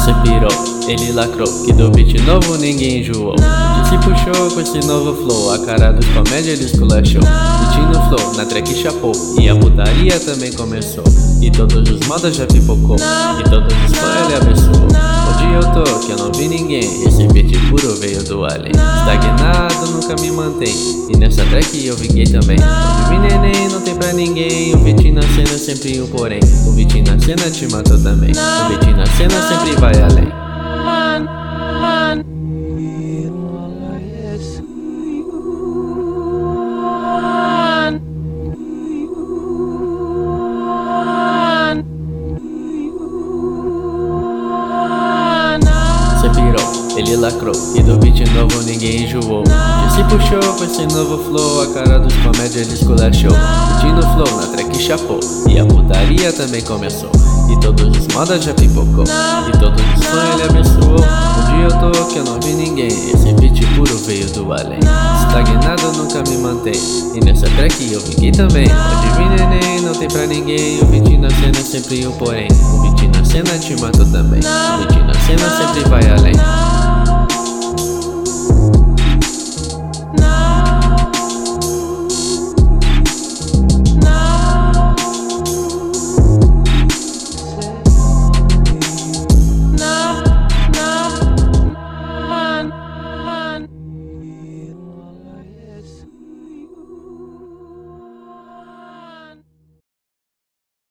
Cê pirou, ele lacrou, que do beat novo ninguém enjoou. Se puxou com esse novo flow, a cara dos comédia ele esculachou. Beat no flow, na track chapou, e a putaria também começou. E todos os modas já pipocou, e todos os fãs ele abençoou. Onde eu tô, que eu não vi ninguém, esse beat puro veio do além. Estagnado nunca me mantém, e nessa track eu vinguei também. Onde vi neném, não tem pra ninguém, o beat na cena sempre um porém. O beat na cena te matou também, o beat na cena sempre vai além. Cê pirou, ele lacrou, e do beat novo ninguém enjoou. Que se puxou com esse novo flow, a cara dos comédia ele esculachou. Beat no flow, na track chapou, e a putaria também começou. E todos os modas já pipocou, e todos os fãs ele abençoou. Onde eu tô, que eu não vi ninguém, esse beat puro veio do além. Estagnado nunca me mantém, e nessa track eu vinguei também. Onde vi neném, não tem pra ninguém, o beat na cena sempre um porém. O beat na cena te matou também, o beat na cena sempre vai além.